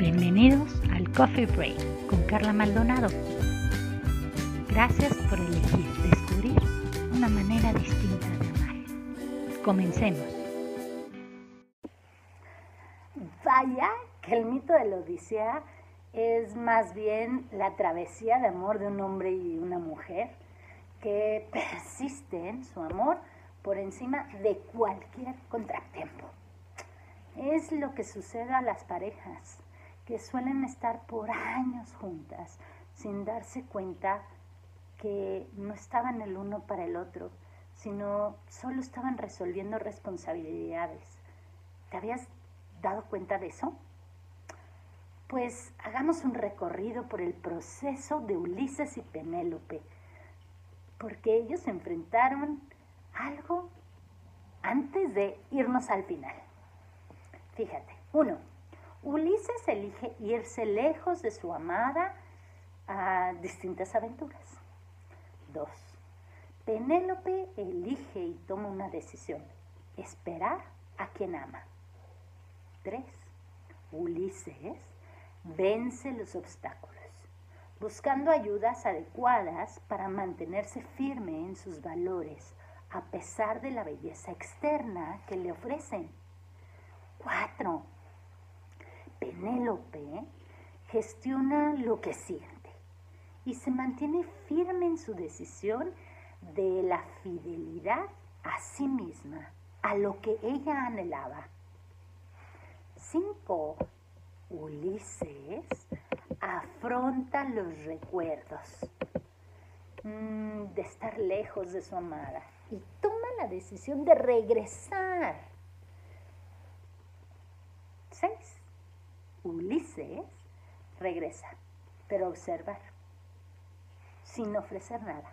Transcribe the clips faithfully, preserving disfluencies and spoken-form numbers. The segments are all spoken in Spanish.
Bienvenidos al Coffee Break con Carla Maldonado. Gracias por elegir descubrir una manera distinta de amar. Comencemos. Vaya que el mito de la Odisea es más bien la travesía de amor de un hombre y una mujer que persisten su amor por encima de cualquier contratiempo. Es lo que sucede a las parejas que suelen estar por años juntas sin darse cuenta que no estaban el uno para el otro, sino solo estaban resolviendo responsabilidades. ¿Te habías dado cuenta de eso? Pues hagamos un recorrido por el proceso de Ulises y Penélope, porque ellos se enfrentaron algo antes de irnos al final. Fíjate, uno, Ulises elige irse lejos de su amada a distintas aventuras. Dos, Penélope elige y toma una decisión, esperar a quien ama. Tres, Ulises vence los obstáculos, buscando ayudas adecuadas para mantenerse firme en sus valores, a pesar de la belleza externa que le ofrecen. Cuatro, Penélope gestiona lo que siente y se mantiene firme en su decisión de la fidelidad a sí misma, a lo que ella anhelaba. Cinco, Ulises afronta los recuerdos mmm, de estar lejos de su amada y toma la decisión de regresar. Seis, Ulises regresa, pero observar, sin ofrecer nada.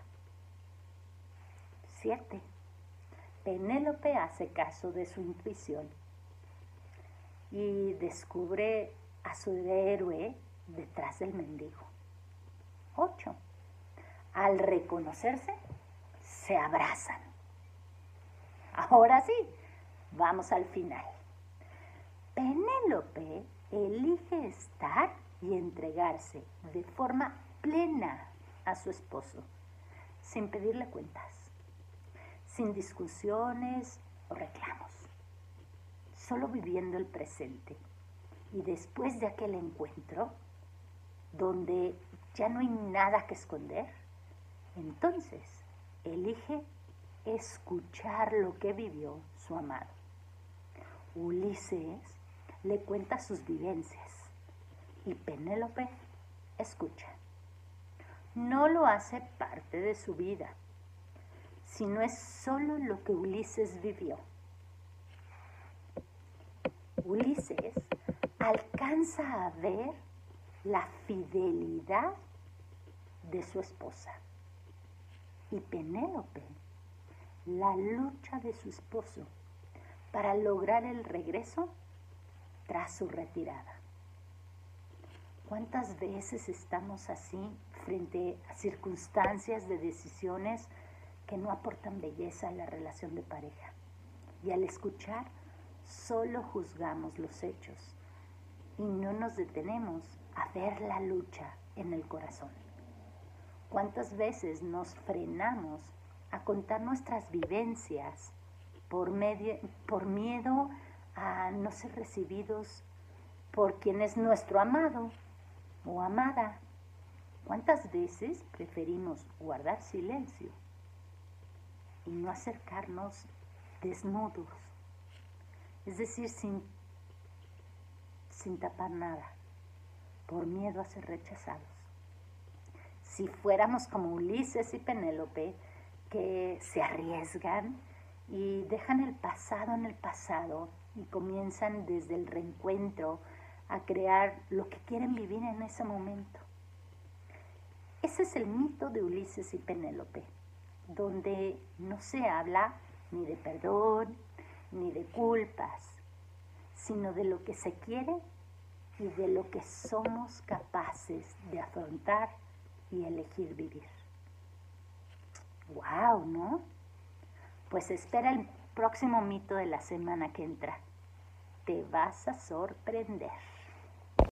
Siete, Penélope hace caso de su intuición y descubre a su héroe detrás del mendigo. Ocho, al reconocerse, se abrazan. Ahora sí, vamos al final. Penélope elige estar y entregarse de forma plena a su esposo, sin pedirle cuentas, sin discusiones o reclamos, solo viviendo el presente. Y después de aquel encuentro, donde ya no hay nada que esconder, entonces elige escuchar lo que vivió su amado. Ulises le cuenta sus vivencias y Penélope escucha. No lo hace parte de su vida, sino es solo lo que Ulises vivió. Ulises alcanza a ver la fidelidad de su esposa y Penélope la lucha de su esposo para lograr el regreso tras su retirada. ¿Cuántas veces estamos así frente a circunstancias de decisiones que no aportan belleza a la relación de pareja? Y al escuchar, solo juzgamos los hechos y no nos detenemos a ver la lucha en el corazón. ¿Cuántas veces nos frenamos a contar nuestras vivencias por, medio, por miedo a no ser recibidos por quien es nuestro amado o amada? ¿Cuántas veces preferimos guardar silencio y no acercarnos desnudos? Es decir, sin, sin tapar nada, por miedo a ser rechazados. Si fuéramos como Ulises y Penélope, que se arriesgan y dejan el pasado en el pasado y comienzan desde el reencuentro a crear lo que quieren vivir en ese momento. Ese es el mito de Ulises y Penélope, donde no se habla ni de perdón, ni de culpas, sino de lo que se quiere y de lo que somos capaces de afrontar y elegir vivir. ¡Wow!, ¿no? Pues espera el próximo mito de la semana que entra. Te vas a sorprender.